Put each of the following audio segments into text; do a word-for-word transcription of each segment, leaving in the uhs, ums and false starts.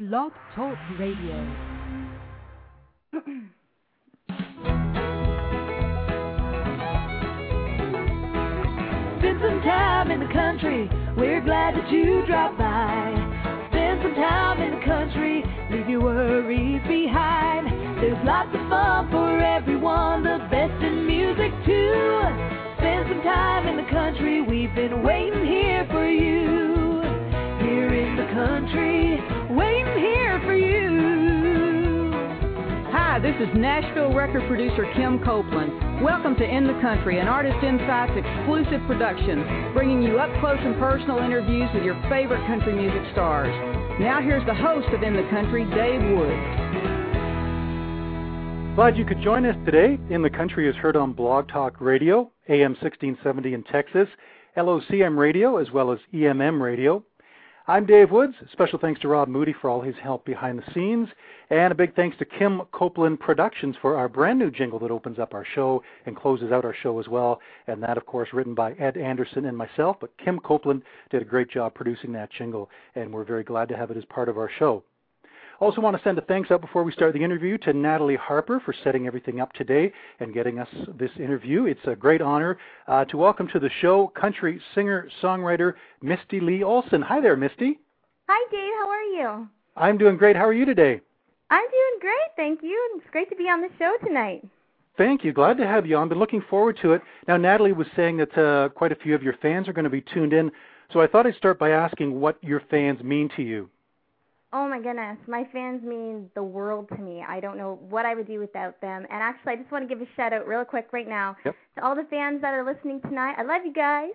Blog Talk Radio. Spend some time in the country, we're glad that you dropped by. Spend some time in the country, leave your worries behind. There's lots of fun for everyone, the best in music too. Spend some time in the country, we've been waiting here for you. Here in the country, waiting here for you. Hi, this is Nashville record producer Kim Copeland. Welcome to In the Country, an Artist Insights exclusive production, bringing you up close and personal interviews with your favorite country music stars. Now here's the host of In the Country, Dave Woods. Glad you could join us today. In the Country is heard on Blog Talk Radio, A M sixteen seventy in Texas, L O C M Radio, as well as E M M Radio. I'm Dave Woods. Special thanks to Rob Moody for all his help behind the scenes. And a big thanks to Kim Copeland Productions for our brand new jingle that opens up our show and closes out our show as well. And that, of course, written by Ed Anderson and myself. But Kim Copeland did a great job producing that jingle, and we're very glad to have it as part of our show. Also want to send a thanks out before we start the interview to Natalie Harper for setting everything up today and getting us this interview. It's a great honor uh, to welcome to the show country singer-songwriter Misty Lee Olson. Hi there, Misty. Hi, Dave. How are you? I'm doing great. How are you today? I'm doing great, thank you. It's great to be on the show tonight. Thank you. Glad to have you on. Been looking forward to it. Now, Natalie was saying that uh, quite a few of your fans are going to be tuned in, so I thought I'd start by asking what your fans mean to you. Oh, my goodness. My fans mean the world to me. I don't know what I would do without them. And actually, I just want to give a shout-out real quick right now yep. to all the fans that are listening tonight. I love you guys.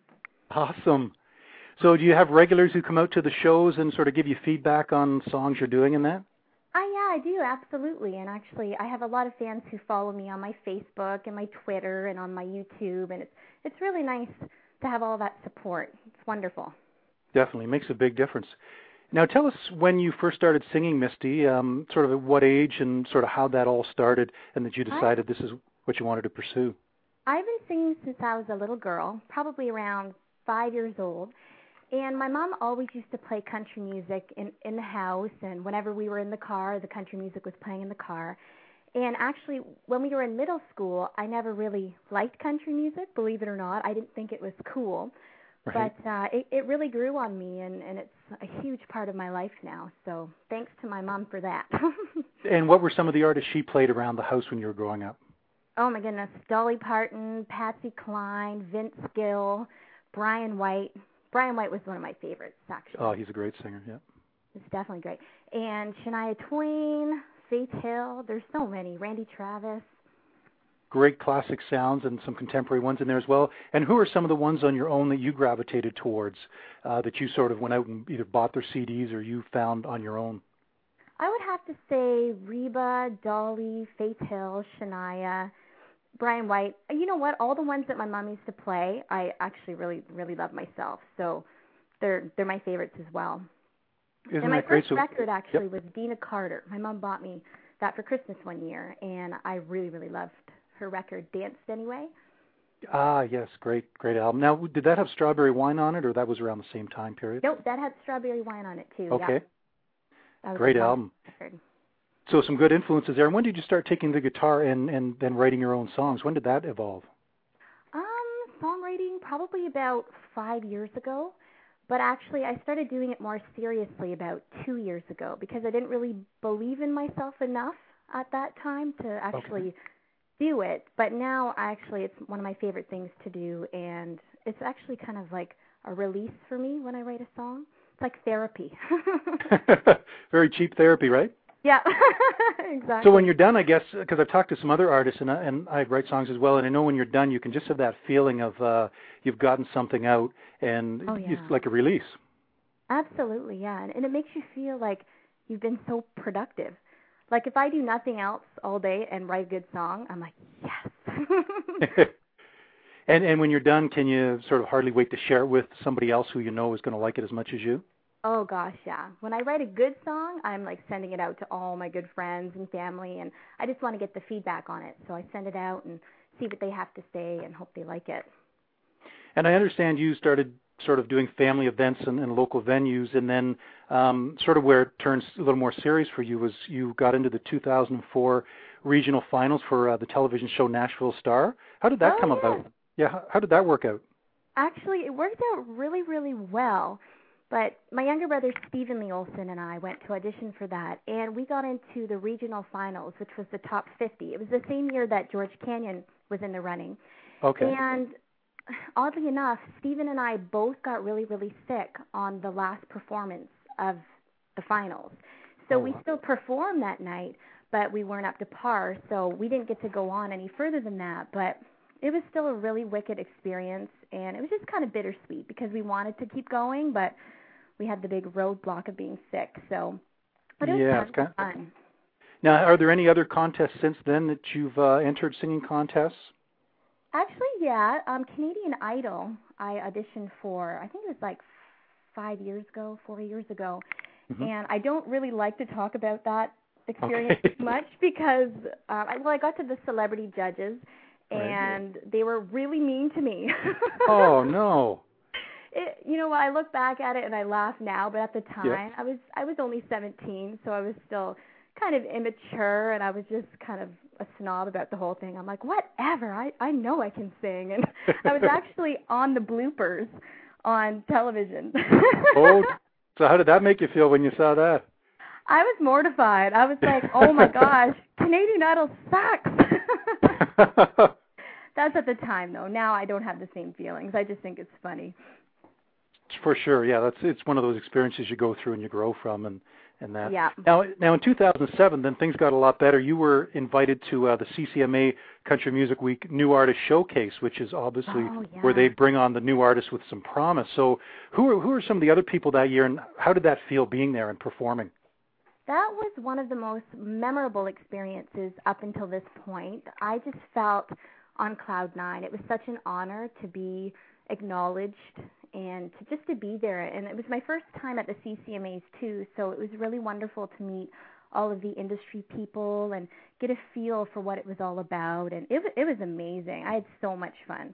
Awesome. So do you have regulars who come out to the shows and sort of give you feedback on songs you're doing and that? Oh, yeah, I do, absolutely. And actually, I have a lot of fans who follow me on my Facebook and my Twitter and on my YouTube. And it's, it's really nice to have all that support. It's wonderful. Definitely. Makes a big difference. Now, tell us when you first started singing, Misty, um, sort of at what age and sort of how that all started and that you decided I, this is what you wanted to pursue. I've been singing since I was a little girl, probably around five years old. And my mom always used to play country music in, in the house, and whenever we were in the car, the country music was playing in the car. And actually, when we were in middle school, I never really liked country music, believe it or not. I didn't think it was cool. Right. But uh, it, it really grew on me, and, and it's a huge part of my life now. So thanks to my mom for that. And what were some of the artists she played around the house when you were growing up? Oh, my goodness. Dolly Parton, Patsy Cline, Vince Gill, Brian White. Brian White was one of my favorites, actually. Oh, he's a great singer, yeah. It's definitely great. And Shania Twain, Faith Hill. There's so many. Randy Travis. Great classic sounds and some contemporary ones in there as well. And who are some of the ones on your own that you gravitated towards, uh, that you sort of went out and either bought their C Ds or you found on your own? I would have to say Reba, Dolly, Faith Hill, Shania, Brian White. You know what? All the ones that my mom used to play, I actually really, really love myself. So they're they're my favorites as well. Isn't and my that great? first record actually yep. was Dina Carter. My mom bought me that for Christmas one year, and I really, really loved her record, Danced Anyway. Ah, yes, great, great album. Now, did that have Strawberry Wine on it, or that was around the same time period? Nope, that had Strawberry Wine on it, too. Okay. Yeah. Great album. Record. So some good influences there. And when did you start taking the guitar and, and then writing your own songs? When did that evolve? Um, songwriting probably about five years ago. But actually, I started doing it more seriously about two years ago because I didn't really believe in myself enough at that time to actually... Okay. do it, but now actually it's one of my favorite things to do, and it's actually kind of like a release for me when I write a song. It's like therapy. Very cheap therapy, right? Yeah, exactly. So when you're done, I guess, because I've talked to some other artists, and I, and I write songs as well, and I know when you're done, you can just have that feeling of uh, you've gotten something out, and oh, yeah. it's like a release. Absolutely, yeah, and, and it makes you feel like you've been so productive. Like, if I do nothing else all day and write a good song, I'm like, yes. and and when you're done, can you sort of hardly wait to share it with somebody else who you know is going to like it as much as you? Oh, gosh, yeah. When I write a good song, I'm, like, sending it out to all my good friends and family, and I just want to get the feedback on it. So I send it out and see what they have to say and hope they like it. And I understand you started sort of doing family events and, and local venues, and then um, sort of where it turns a little more serious for you was you got into the two thousand four regional finals for uh, the television show Nashville Star. How did that oh, come yeah. about? Yeah, how, how did that work out? Actually, it worked out really, really well. But my younger brother, Stephen Lee Olson, and I went to audition for that, and we got into the regional finals, which was the top fifty. It was the same year that George Canyon was in the running. Okay. And oddly enough, Stephen and I both got really, really sick on the last performance of the finals. So oh, we wow. still performed that night, but we weren't up to par, so we didn't get to go on any further than that. But it was still a really wicked experience, and it was just kind of bittersweet because we wanted to keep going, but we had the big roadblock of being sick. So, but it was yeah, kind it's kind of fun. Now, are there any other contests since then that you've uh, entered, singing contests? Actually, yeah. Um, Canadian Idol, I auditioned for, I think it was like five years ago, four years ago. Mm-hmm. And I don't really like to talk about that experience okay. much because, uh, I, well, I got to the celebrity judges, and right. they were really mean to me. oh, no. It, you know, I look back at it and I laugh now, but at the time, yeah. I was I was only seventeen, so I was still kind of immature, and I was just kind of a snob about the whole thing. I'm like, whatever, I, I know I can sing. And I was actually on the bloopers on television. oh, so how did that make you feel when you saw that? I was mortified. I was like, oh my gosh, Canadian Idol sucks. That's at the time, though. Now I don't have the same feelings. I just think it's funny. For sure, yeah. That's it's one of those experiences you go through and you grow from, and and that. Yeah. Now, now in two thousand seven, then things got a lot better. You were invited to uh, the C C M A Country Music Week New Artist Showcase, which is obviously oh, yeah. where they bring on the new artists with some promise. So, who are who are some of the other people that year, and how did that feel being there and performing? That was one of the most memorable experiences up until this point. I just felt on cloud nine. It was such an honor to be acknowledged and to just to be there. And it was my first time at the C C M As too, so it was really wonderful to meet all of the industry people and get a feel for what it was all about. And it, it was amazing. I had so much fun.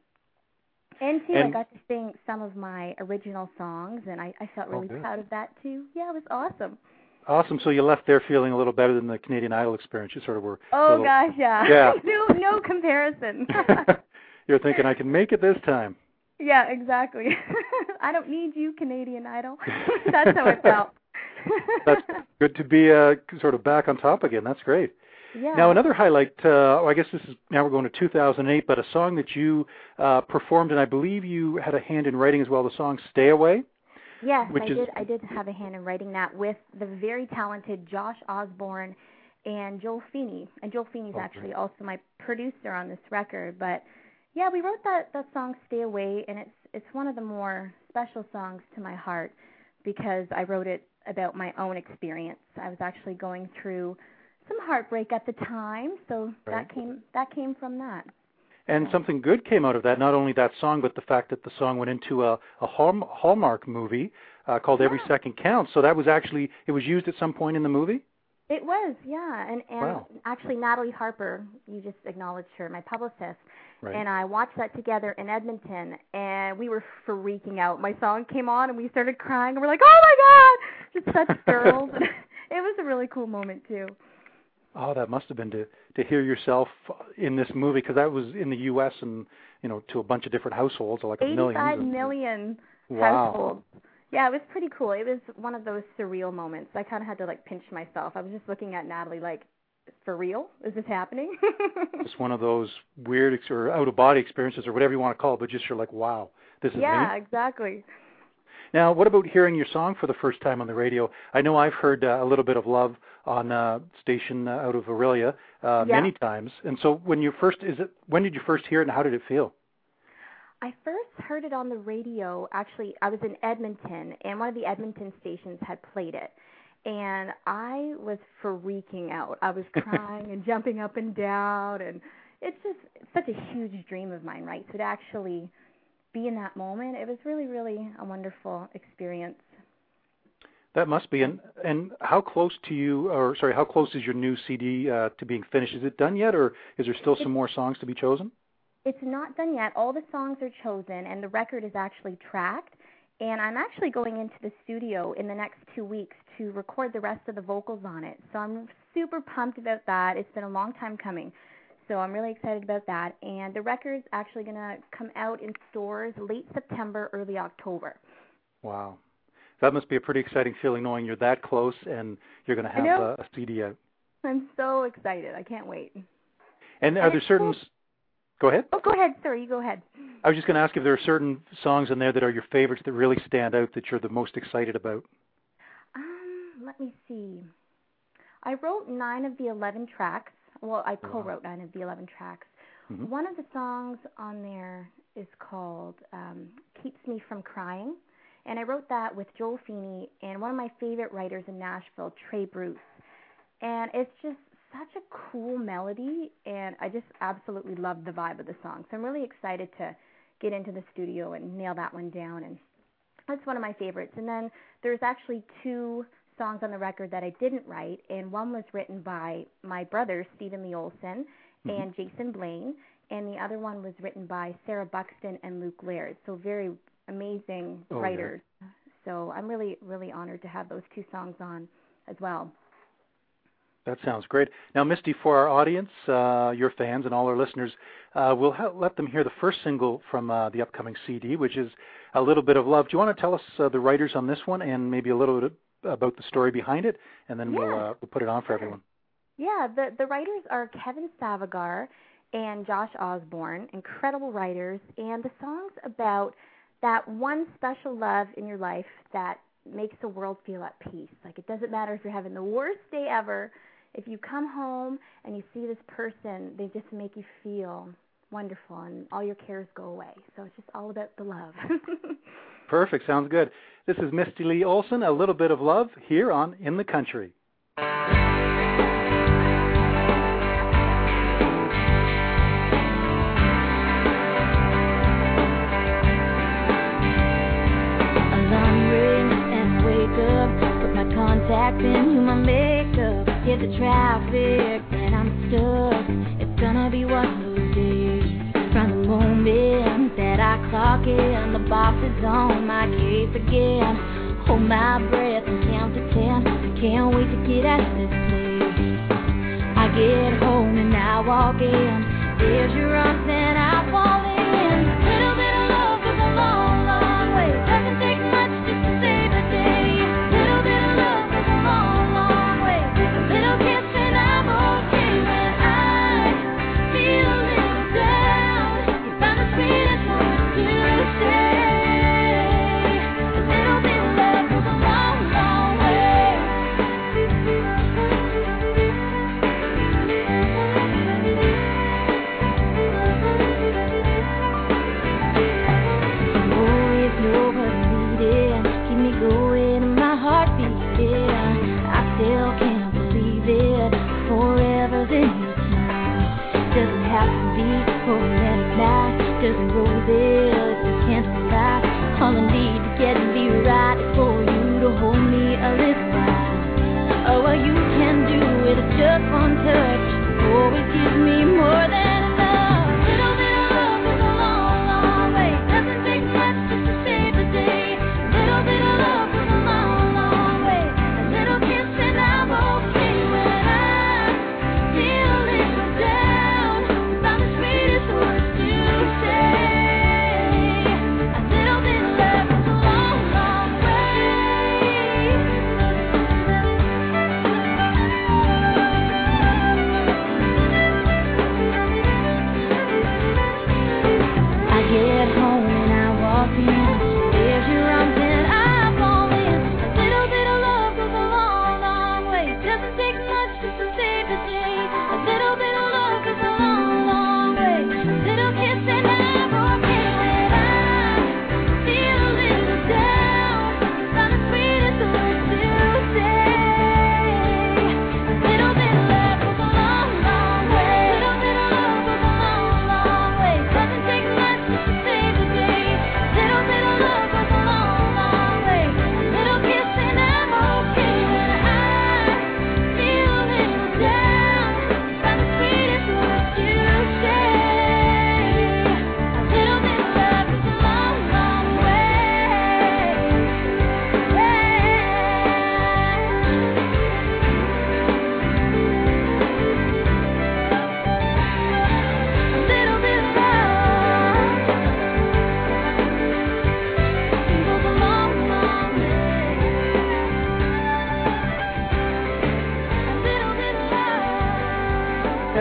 And too, and, I got to sing some of my original songs, and I, I felt really oh, proud of that too. Yeah, it was awesome. Awesome. So you left there feeling a little better than the Canadian Idol experience. You sort of were. Oh little, gosh, yeah. Yeah. no, no comparison. You're thinking, I can make it this time. Yeah, exactly. I don't need you, Canadian Idol. That's how it felt. That's good to be uh, sort of back on top again. That's great. Yeah. Now, another highlight, uh, well, I guess this is, now we're going to two thousand eight, but a song that you uh, performed, and I believe you had a hand in writing as well, the song Stay Away. Yes, which I is, did. I did have a hand in writing that with the very talented Josh Osborne and Joel Feeney. And Joel Feeney's oh, actually great. also my producer on this record. But yeah, we wrote that, that song Stay Away, and it's it's one of the more special songs to my heart because I wrote it about my own experience. I was actually going through some heartbreak at the time, so right. that came that came from that. And something good came out of that, not only that song, but the fact that the song went into a, a Hallmark movie uh, called yeah. Every Second Counts. So that was actually, it was used at some point in the movie? It was, yeah. And, and wow. actually Natalie Harper, you just acknowledged her, my publicist, right. and I watched that together in Edmonton, and we were freaking out. My song came on, and we started crying, and we're like, oh, my God! Just such girls. And it was a really cool moment, too. Oh, that must have been to, to hear yourself in this movie, because that was in the U S and, you know, to a bunch of different households, like a million. eighty-five million wow. households. Yeah, it was pretty cool. It was one of those surreal moments. I kind of had to, like, pinch myself. I was just looking at Natalie like, for real? Is this happening? Just one of those weird ex- or out-of-body experiences or whatever you want to call it, but just you're like, wow, this is Yeah, me? exactly. Now, what about hearing your song for the first time on the radio? I know I've heard uh, a little bit of Love on a station uh, out of Aurelia uh, yeah. many times. And so when you first, is it, when did you first hear it and how did it feel? I first heard it on the radio. Actually, I was in Edmonton, and one of the Edmonton stations had played it. And I was freaking out. I was crying and jumping up and down. And it's just it's such a huge dream of mine, right? So to actually be in that moment, it was really, really a wonderful experience. That must be. And and how close to you, or sorry, how close is your new C D uh, to being finished? Is it done yet, or is there still some more songs to be chosen? It's not done yet. All the songs are chosen, and the record is actually tracked. And I'm actually going into the studio in the next two weeks to record the rest of the vocals on it. So I'm super pumped about that. It's been a long time coming. So I'm really excited about that. And the record's actually going to come out in stores late September, early October. Wow. That must be a pretty exciting feeling knowing you're that close and you're going to have a, a C D out. I'm so excited. I can't wait. And are there certain... Cool. Go ahead. Oh, go ahead. Sorry, you go ahead. I was just going to ask if there are certain songs in there that are your favorites that really stand out that you're the most excited about. Um, let me see. I wrote nine of the eleven tracks. Well, I co-wrote wow. nine of the eleven tracks. Mm-hmm. One of the songs on there is called um, Keeps Me From Crying. And I wrote that with Joel Feeney and one of my favorite writers in Nashville, Trey Bruce. And it's just such a cool melody, and I just absolutely love the vibe of the song. So I'm really excited to get into the studio and nail that one down, and that's one of my favorites. And then there's actually two songs on the record that I didn't write, and one was written by my brothers, Stephen Lee Olson mm-hmm. and Jason Blaine, and the other one was written by Sarah Buxton and Luke Laird, so very amazing oh, writers. Yeah. So I'm really, really honored to have those two songs on as well. That sounds great. Now, Misty, for our audience, uh, your fans and all our listeners, uh, we'll ha- let them hear the first single from uh, the upcoming C D, which is A Little Bit of Love. Do you want to tell us uh, the writers on this one and maybe a little bit about the story behind it, and then yeah. we'll, uh, we'll put it on for everyone. Yeah, the, the writers are Kevin Savagar and Josh Osborne, incredible writers, and the song's about that one special love in your life that makes the world feel at peace. Like, it doesn't matter if you're having the worst day ever. If you come home and you see this person, they just make you feel wonderful and all your cares go away. So it's just all about the love. Perfect. Sounds good. This is Misty Lee Olson, A Little Bit of Love, here on In the Country. Alarm rings and I wake up, put my contacts in, my makeup. Hit the traffic and I'm stuck. It's gonna be one of those days. From the moment that I clock in, the boss is on my case again. Hold my breath and count to ten. Can't wait to get out of this place. I get home and I walk in. There's your arms and I fall in. A little bit of love goes a long, long way. Doesn't take much just to save a day. A little bit of love goes a long, long way. A little kiss and I'm okay. When I feel a little down, you found the sweetest moment to say. A little bit of love goes a long, long way.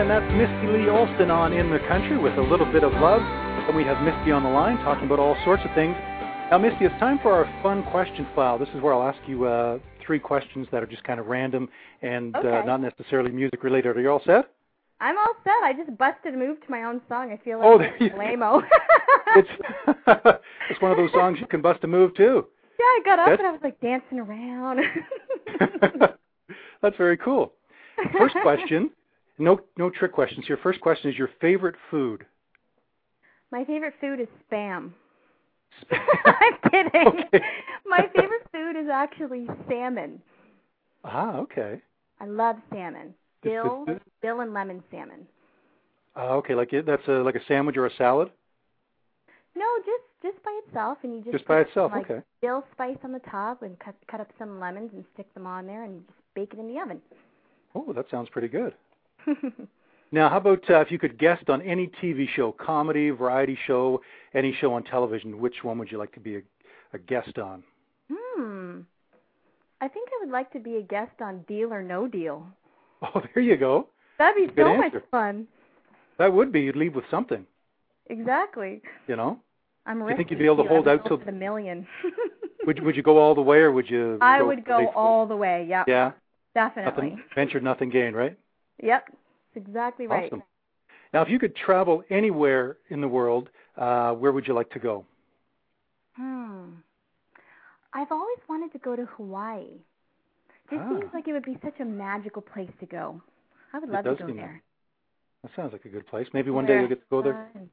and that's Misty Lee Alston on In the Country with A Little Bit of Love. And we have Misty on the line talking about all sorts of things. Now, Misty, it's time for our fun question file. This is where I'll ask you uh, three questions that are just kind of random and Okay. uh, not necessarily music related. Are you all set? I'm all set. I just busted a move to my own song. I feel like Oh, there you lame-o. it's, it's one of those songs you can bust a move to. Yeah, I got up That's... and I was like dancing around. That's very cool. First question, no no trick questions here. First question is your favorite food. My favorite food is Spam. I'm kidding. Okay. My favorite food is actually salmon. Ah, okay. I love salmon. Dill, This- this- dill and lemon salmon. Ah, okay, like it, that's a, like a sandwich or a salad? No, just just by itself, and you just Just by put itself, some, like, okay. dill spice on the top, and cut cut up some lemons and stick them on there, and just bake it in the oven. Oh, that sounds pretty good. Now, how about uh, if you could guest on any T V show, comedy, variety show, any show on television, which one would you like to be a, a guest on? Hmm. I think I would like to be a guest on Deal or No Deal. Oh, there you go. That'd be Good so answer. much fun. That would be. You'd leave with something, Exactly. you know? I'm Do you think risky, you'd be able to too. hold I would out go till... for the million. Would, would you go all the way, or would you... I go would go safely? all the way, yep. Yeah? Definitely. Nothing ventured, nothing gained, right? Yep. That's exactly right. Awesome. Now, if you could travel anywhere in the world, uh, where would you like to go? Hmm. I've always wanted to go to Hawaii. It Ah. seems like it would be such a magical place to go. I would It love to does go seem there. That sounds like a good place. Maybe one day you'll get to go there. Fun.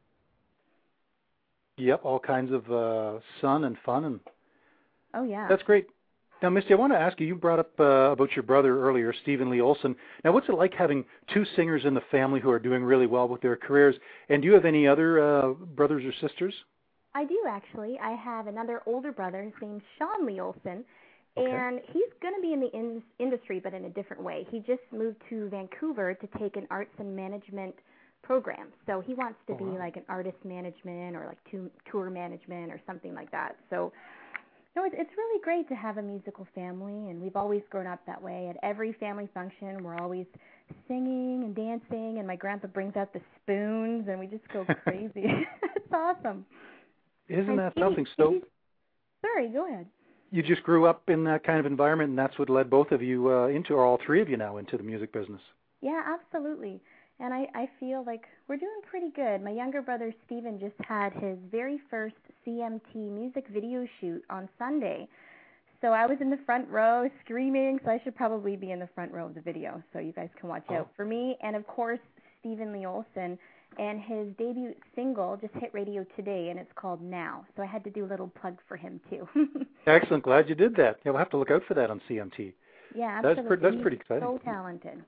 Yep, all kinds of uh, sun and fun, and Oh, yeah. that's great. Now, Misty, I want to ask you, you brought up uh, about your brother earlier, Stephen Lee Olson. Now, what's it like having two singers in the family who are doing really well with their careers? And do you have any other uh, brothers or sisters? I do, actually. I have another older brother. His name's Sean Lee Olson. Okay. And he's going to be in the in- industry, but in a different way. He just moved to Vancouver to take an arts and management program. So he wants to Oh, be wow. like an artist management or like tu- tour management or something like that. So, no, it's, it's really great to have a musical family, and we've always grown up that way. At every family function, we're always singing and dancing, and my grandpa brings out the spoons, and we just go crazy. It's awesome. Isn't And that Stevie- something? So Stevie- Sorry, go ahead. you just grew up in that kind of environment, and that's what led both of you uh, into, or all three of you now, into the music business. Yeah, absolutely. And I, I feel like we're doing pretty good. My younger brother, Steven, just had his very first C M T music video shoot on Sunday. So I was in the front row screaming, so I should probably be in the front row of the video so you guys can watch Oh. out for me. And, of course, Stephen Lee Olson, and his debut single just hit radio today, and it's called Now. So I had to do a little plug for him, too. Excellent. Glad you did that. Yeah, we'll have to look out for that on C M T. Yeah, That's absolutely. pretty- that's He's pretty exciting. so talented.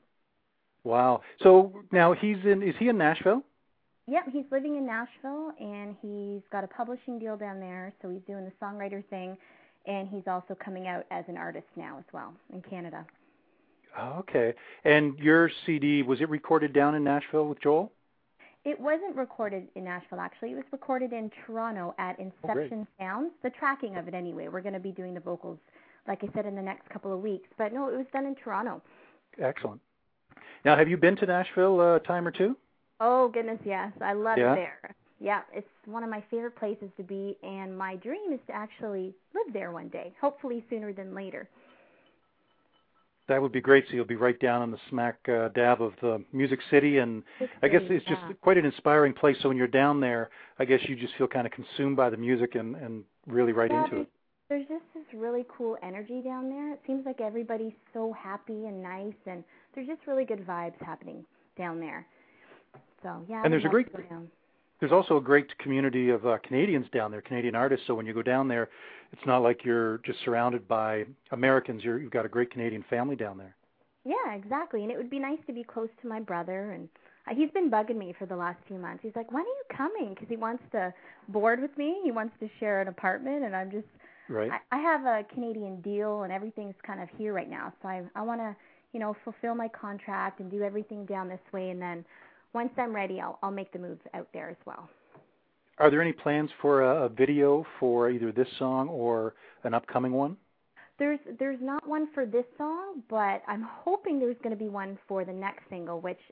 Wow. So now he's in, is he in Nashville? Yep, he's living in Nashville, and he's got a publishing deal down there, so he's doing the songwriter thing, and he's also coming out as an artist now as well in Canada. Oh, okay. And your C D, was it recorded down in Nashville with Joel? It wasn't recorded in Nashville, actually. It was recorded in Toronto at Inception Sounds, the tracking of it anyway. We're going to be doing the vocals, like I said, in the next couple of weeks. But, no, it was done in Toronto. Excellent. Now, have you been to Nashville a time or two? Oh, goodness, yes. I love Yeah? it there. Yeah, it's one of my favorite places to be, and my dream is to actually live there one day, hopefully sooner than later. That would be great. So you'll be right down on the smack uh, dab of the Music City, and I guess it's just yeah. quite an inspiring place. So when you're down there, I guess you just feel kind of consumed by the music and, and really right yeah, into it. There's just this really cool energy down there. It seems like everybody's so happy and nice, and there's just really good vibes happening down there. So, yeah. I And would there's a love great- to go down. There's also a great community of uh, Canadians down there, Canadian artists. So when you go down there, it's not like you're just surrounded by Americans. You're, you've got a great Canadian family down there. Yeah, exactly. And it would be nice to be close to my brother. And uh, he's been bugging me for the last few months. He's like, when are you coming? Because he wants to board with me. He wants to share an apartment. And I'm just, Right. I, I have a Canadian deal, and everything's kind of here right now. So I, I want to, you know, fulfill my contract and do everything down this way. And then once I'm ready, I'll, I'll make the move out there as well. Are there any plans for a, a video for either this song or an upcoming one? There's there's not one for this song, but I'm hoping there's going to be one for the next single, which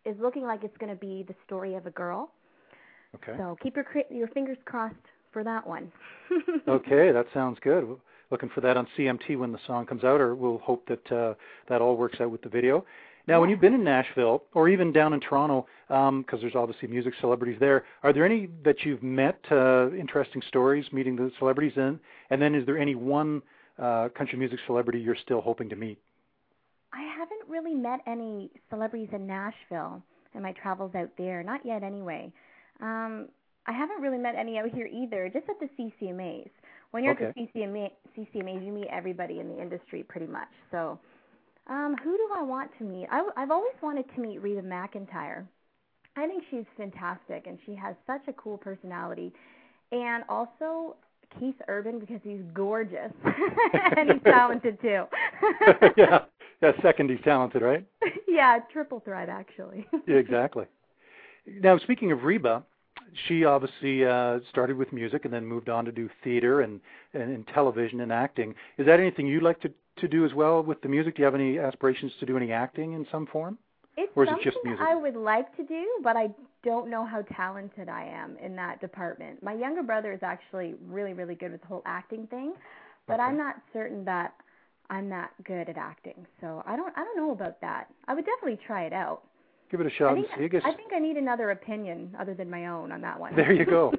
is looking like it's going to be the story of a girl. Okay. So keep your your fingers crossed for that one. Okay, that sounds good. We're looking for that on C M T when the song comes out, or we'll hope that uh, that all works out with the video. Now, yeah. When you've been in Nashville, or even down in Toronto, because um, there's obviously music celebrities there, are there any that you've met, uh, interesting stories meeting the celebrities in? And then is there any one uh, country music celebrity you're still hoping to meet? I haven't really met any celebrities in Nashville in my travels out there. Not yet, anyway. Um, I haven't really met any out here either, just at the C C M As. When you're okay. at the C C M A, C C M As, you meet everybody in the industry pretty much. So um, who do I want to meet? I, I've always wanted to meet Reba McEntire. I think she's fantastic, and she has such a cool personality. And also Keith Urban, because he's gorgeous, and he's talented too. yeah. yeah, second he's talented, right? Yeah, triple threat, actually. Yeah, exactly. Now, speaking of Reba, she obviously uh, started with music and then moved on to do theater and, and, and television and acting. Is that anything you'd like to, to do as well with the music? Do you have any aspirations to do any acting in some form? It's or is something it just music? I would like to do, but I don't know how talented I am in that department. My younger brother is actually really, really good with the whole acting thing, but okay. I'm not certain that I'm that good at acting. So I don't I don't know about that. I would definitely try it out. Give it a shot I think, and see. I, guess... I think I need another opinion other than my own on that one. There you go.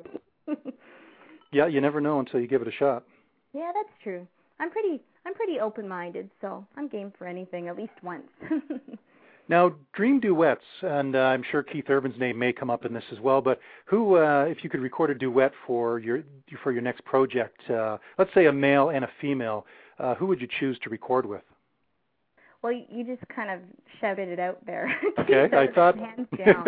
Yeah, you never know until you give it a shot. Yeah, that's true. I'm pretty I'm pretty open-minded, so I'm game for anything at least once. Now, dream duets, and uh, I'm sure Keith Urban's name may come up in this as well, but who, uh, if you could record a duet for your for your next project, uh, let's say a male and a female, uh, who would you choose to record with? Well, you just kind of shouted it out there. Okay, I thought. Hands down.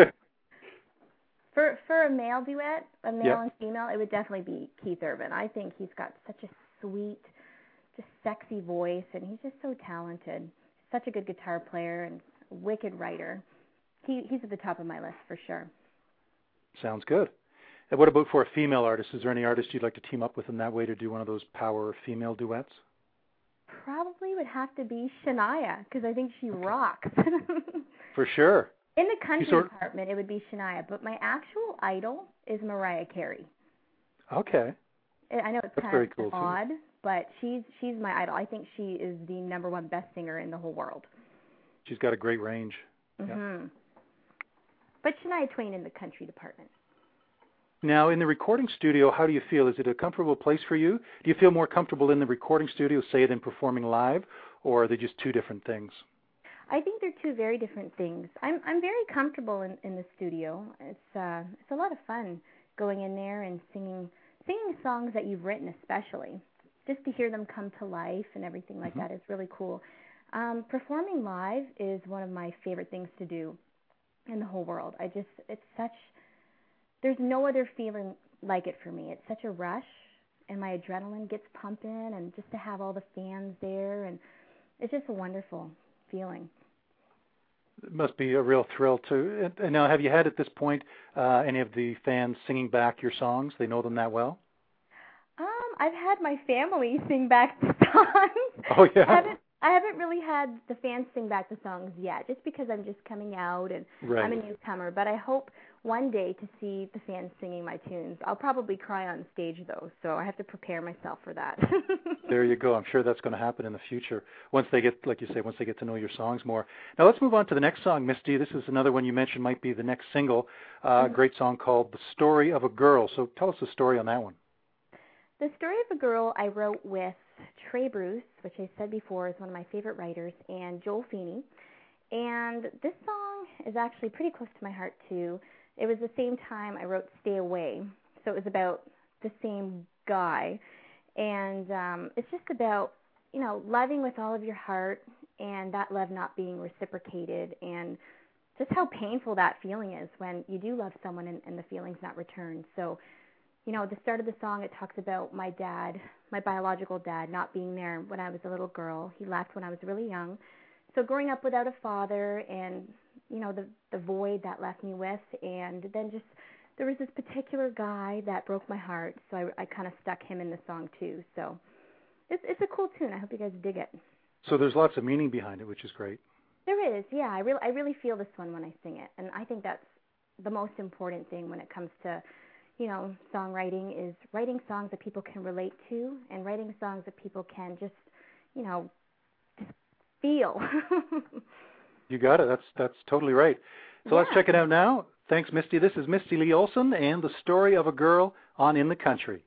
for for a male duet, a male yeah. and female, it would definitely be Keith Urban. I think he's got such a sweet, just sexy voice, and he's just so talented. Such a good guitar player and wicked writer. He he's at the top of my list for sure. Sounds good. And what about for a female artist? Is there any artist you'd like to team up with in that way to do one of those power female duets? Probably would have to be Shania, because I think she rocks. For sure. In the country sort... department, it would be Shania, but my actual idol is Mariah Carey. Okay. I know it's That's kind very of cool odd, too. but she's she's my idol. I think she is the number one best singer in the whole world. She's got a great range. Mm-hmm. Yeah. But Shania Twain in the country department. Now, in the recording studio, how do you feel? Is it a comfortable place for you? Do you feel more comfortable in the recording studio, say, than performing live, or are they just two different things? I think they're two very different things. I'm I'm very comfortable in, in the studio. It's uh it's a lot of fun going in there and singing singing songs that you've written, especially just to hear them come to life and everything like mm-hmm. that is really cool. Um, performing live is one of my favorite things to do in the whole world. I just it's such there's no other feeling like it for me. It's such a rush, and my adrenaline gets pumping, and just to have all the fans there, and it's just a wonderful feeling. It must be a real thrill too. And now, have you had at this point uh, any of the fans singing back your songs? They know them that well? Um, I've had my family sing back the songs. Oh yeah. I haven't, I haven't really had the fans sing back the songs yet, just because I'm just coming out and right. I'm a newcomer. But I hope one day to see the fans singing my tunes. I'll probably cry on stage though, so I have to prepare myself for that. There you go. I'm sure that's going to happen in the future once they get, like you say, once they get to know your songs more. Now let's move on to the next song, Misty. This is another one you mentioned might be the next single. Uh, mm-hmm. Great song called "The Story of a Girl." So tell us the story on that one. The Story of a Girl I wrote with Trey Bruce, which I said before is one of my favorite writers, and Joel Feeney. And this song is actually pretty close to my heart too. It was the same time I wrote Stay Away, so it was about the same guy. And um, it's just about, you know, loving with all of your heart and that love not being reciprocated, and just how painful that feeling is when you do love someone and, and the feeling's not returned. So, you know, at the start of the song, it talks about my dad, my biological dad, not being there when I was a little girl. He left when I was really young. So growing up without a father and, you know, the, the void that left me with, and then just there was this particular guy that broke my heart, so I, I kind of stuck him in the song too. So it's it's a cool tune. I hope you guys dig it. So there's lots of meaning behind it, which is great. There is, yeah. I really, I really feel this one when I sing it, and I think that's the most important thing when it comes to, you know, songwriting is writing songs that people can relate to, and writing songs that people can just, you know, just feel. You got it. That's that's totally right. So yeah. Let's check it out now. Thanks, Misty. This is Misty Lee Olson and the Story of a Girl on In the Country.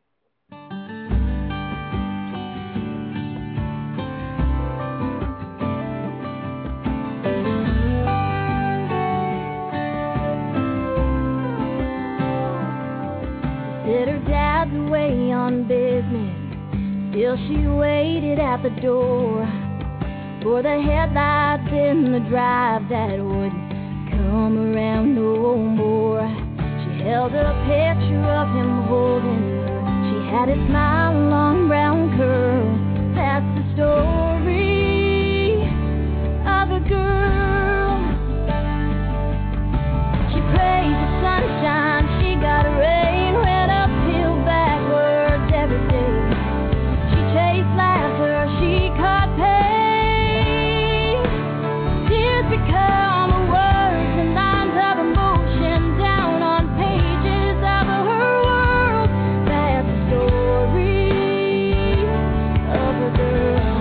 Said her dad's away on business, still she waited at the door for the headlights in the drive that wouldn't come around no more. She held a picture of him holding her. She had his smile and long brown curl. That's the story of a girl. She praised the sunshine, she got rain, went uphill backwards every day. She chased laughter, she caught pain. Tears become a words and lines of emotion down on pages of her world. That's the story of a girl.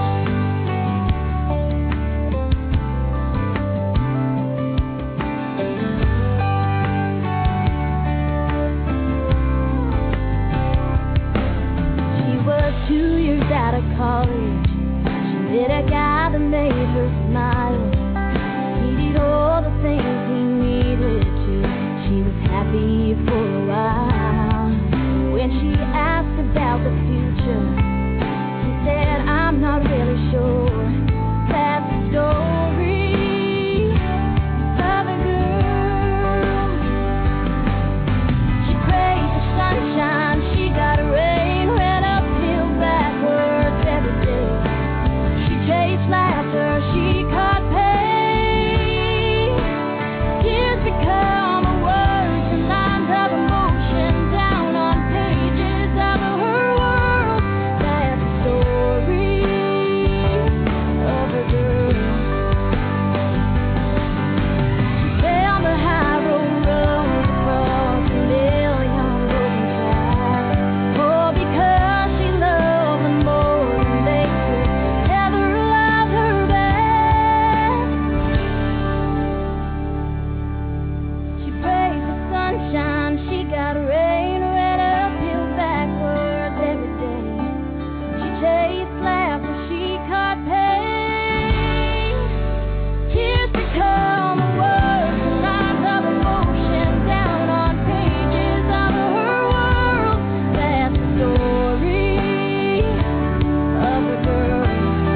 She was two years out of college. She met a guy that made her smile. He did all the things he needed to. She was happy for a while. When she asked about the future, he said, I'm not really sure. That's the story of a girl. She praised the sunshine, she got rain, went uphill backwards every day. She chased laughter, she caught pain. Tears become a words and lines of emotion down on pages of her world. That's the story of a girl. She found the high road runs across a million broken tracks. Oh, because she loved them more than they could ever love her back. She praised the sunshine, she got rain, ran uphill backwards every day. She chased laughter, she caught pain. Tears become words and lines of emotion down on pages of her world. That's the story of a girl.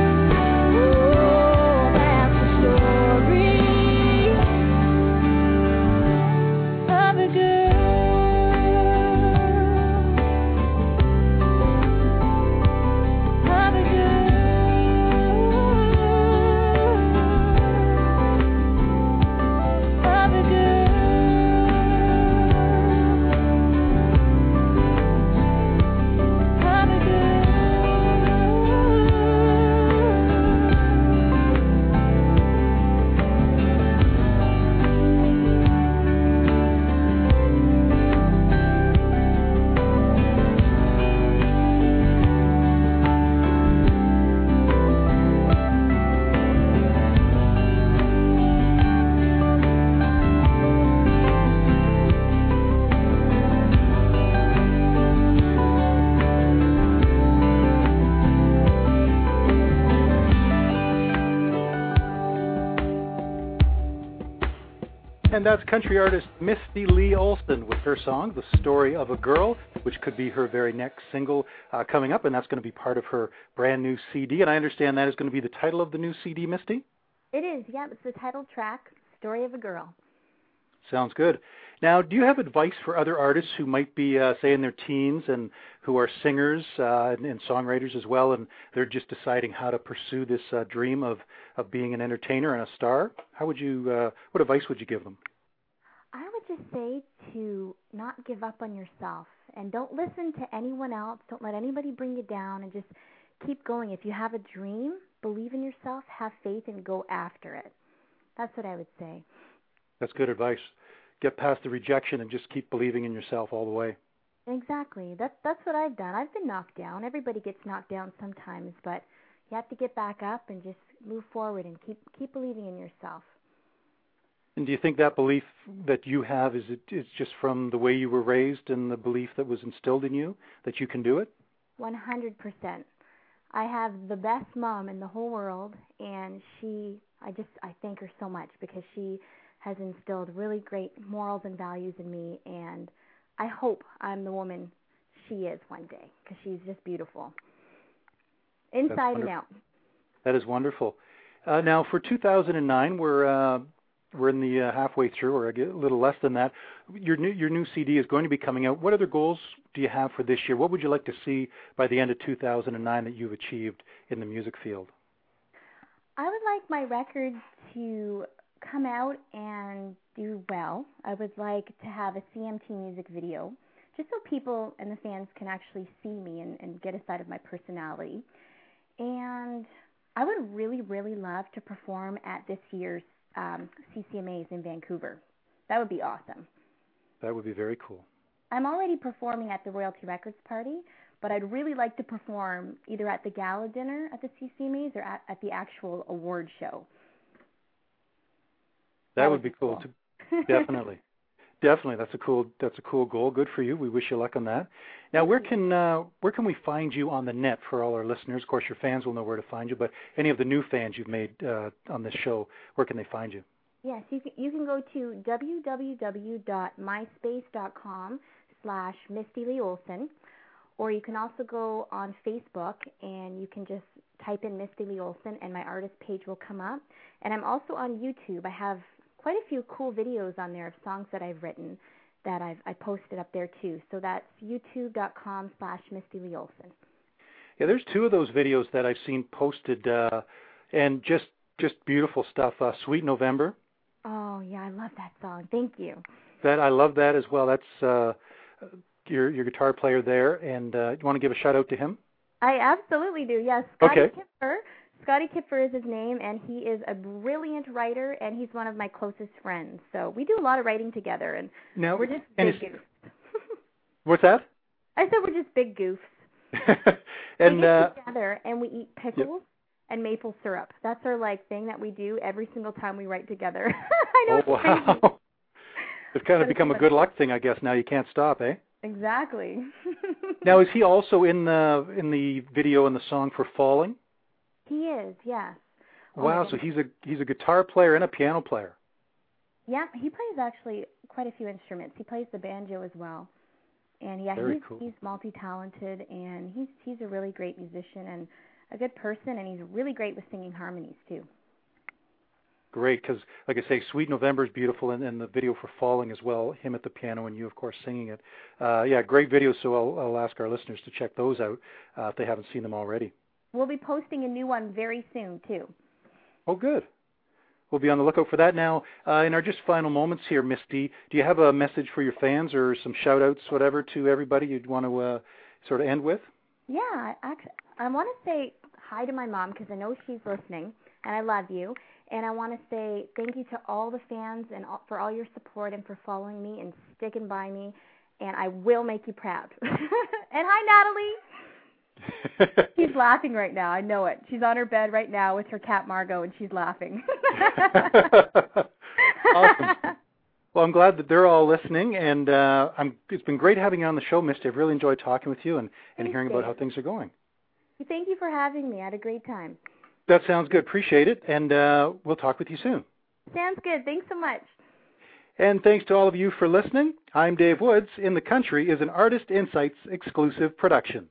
Oh, that's the story of a girl. Of a girl. Of a girl. Of a girl. And that's country artist Misty Lee Olson with her song, The Story of a Girl, which could be her very next single uh, coming up, and that's going to be part of her brand new C D. And I understand that is going to be the title of the new C D, Misty? It is, yeah. It's the title track, Story of a Girl. Sounds good. Now, do you have advice for other artists who might be, uh, say, in their teens and who are singers uh, and, and songwriters as well, and they're just deciding how to pursue this uh, dream of, of being an entertainer and a star? How would you, uh, what advice would you give them? I would just say to not give up on yourself and don't listen to anyone else. Don't let anybody bring you down, and just keep going. If you have a dream, believe in yourself, have faith, and go after it. That's what I would say. That's good advice. Get past the rejection and just keep believing in yourself all the way. Exactly. That's that's what I've done. I've been knocked down. Everybody gets knocked down sometimes, but you have to get back up and just move forward and keep keep believing in yourself. And do you think that belief that you have is it is just from the way you were raised and the belief that was instilled in you that you can do it? one hundred percent. I have the best mom in the whole world, and she, I just, I thank her so much because she has instilled really great morals and values in me, and I hope I'm the woman she is one day because she's just beautiful, inside and out. That is wonderful. Uh, now, for two thousand nine, we're uh, we're in the uh, halfway through, or a little less than that. Your new your new C D is going to be coming out. What other goals do you have for this year? What would you like to see by the end of two thousand nine that you've achieved in the music field? I would like my record to come out and do well. I would like to have a C M T music video, just so people and the fans can actually see me and, and get a side of my personality. And I would really, really love to perform at this year's um, C C M As in Vancouver. That would be awesome. That would be very cool. I'm already performing at the Royalty Records party, but I'd really like to perform either at the gala dinner at the C C M As or at, at the actual award show. That, that would be cool. cool. Definitely. Definitely. That's a cool that's a cool goal. Good for you. We wish you luck on that. Now, where can uh, where can we find you on the net for all our listeners? Of course, your fans will know where to find you, but any of the new fans you've made uh, on this show, where can they find you? Yes, you can, you can go to w w w dot myspace dot com slash Misty Lee Olson, or you can also go on Facebook and you can just type in Misty Lee Olson and my artist page will come up. And I'm also on YouTube. I have quite a few cool videos on there of songs that I've written that I've I posted up there too. So that's youtube dot com slash Misty Lee Olson. Yeah, there's two of those videos that I've seen posted, uh, and just just beautiful stuff. Uh, Sweet November. Oh yeah, I love that song. Thank you. That I love that as well. That's uh, your your guitar player there, and uh, you want to give a shout out to him? I absolutely do. Yes, Scotty okay. Kipfer. Scotty Kipfer is his name, and he is a brilliant writer, and he's one of my closest friends. So we do a lot of writing together, and now, we're just and big goofs. What's that? I said we're just big goofs. and we get uh, together, and we eat pickles yep. and maple syrup. That's our like thing that we do every single time we write together. I know. Oh, it's wow. Crazy. It's kind of become a good luck thing, I guess. Now you can't stop, eh? Exactly. Now, is he also in the in the video and the song for Falling? He is, yes. Wow, oh, so he's a he's a guitar player and a piano player. Yeah, he plays actually quite a few instruments. He plays the banjo as well. And yeah, Very he's cool. he's multi-talented, and he's he's a really great musician and a good person, and he's really great with singing harmonies too. Great, because like I say, Sweet November is beautiful, and, and the video for Falling as well, him at the piano and you, of course, singing it. Uh, yeah, great videos, so I'll, I'll ask our listeners to check those out uh, if they haven't seen them already. We'll be posting a new one very soon, too. Oh, good. We'll be on the lookout for that now. Uh, in our just final moments here, Misty, do you have a message for your fans or some shout-outs, whatever, to everybody you'd want to uh, sort of end with? Yeah, actually, I want to say hi to my mom because I know she's listening, and I love you. And I want to say thank you to all the fans and all, for all your support and for following me and sticking by me. And I will make you proud. And hi, Natalie. She's laughing right now. I know it. She's on her bed right now with her cat Margot, and she's laughing. Awesome. Well, I'm glad that they're all listening, and uh, I'm, it's been great having you on the show, Misty. I've really enjoyed talking with you and, and hearing Dave. about how things are going. Thank you for having me. I had a great time. That sounds good. Appreciate it, and uh, we'll talk with you soon. Sounds good. Thanks so much. And thanks to all of you for listening. I'm Dave Woods. In the Country is an Artist Insights exclusive production.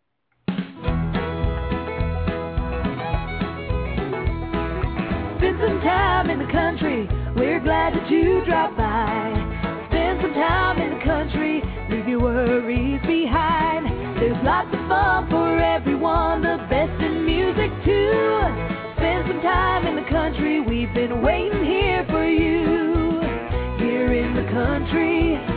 Spend some time in the country. We're glad that you dropped by. Spend some time in the country. Leave your worries behind. There's lots of fun for everyone. The best in music too. Spend some time in the country. We've been waiting here for you. Here in the country.